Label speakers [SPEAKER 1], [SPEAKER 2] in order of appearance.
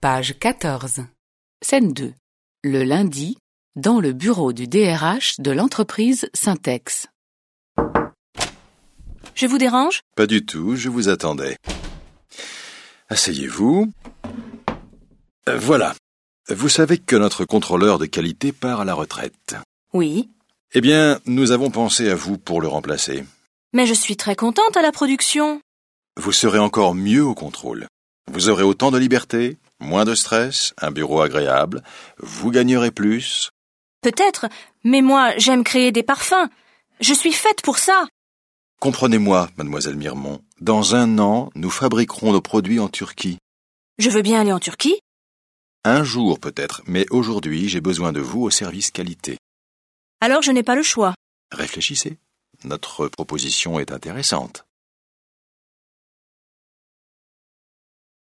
[SPEAKER 1] Page 14. Scène 2. Le lundi, dans le bureau du DRH de l'entreprise Syntex.
[SPEAKER 2] Je vous dérange ?
[SPEAKER 3] Pas du tout, je vous attendais. Asseyez-vous. Voilà. Vous savez que notre contrôleur de qualité part à la retraite.
[SPEAKER 2] Oui.
[SPEAKER 3] Eh bien, nous avons pensé à vous pour le remplacer.
[SPEAKER 2] Mais je suis très contente à la production.
[SPEAKER 3] Vous serez encore mieux au contrôle. Vous aurez autant de liberté, moins de stress, un bureau agréable, vous gagnerez plus.
[SPEAKER 2] Peut-être, mais moi, j'aime créer des parfums. Je suis faite pour ça.
[SPEAKER 3] Comprenez-moi, mademoiselle Mirmont, dans 1 an, nous fabriquerons nos produits en Turquie.
[SPEAKER 2] Je veux bien aller en Turquie.
[SPEAKER 3] Un jour peut-être, mais aujourd'hui, j'ai besoin de vous au service qualité.
[SPEAKER 2] Alors je n'ai pas le choix.
[SPEAKER 3] Réfléchissez. Notre proposition est intéressante.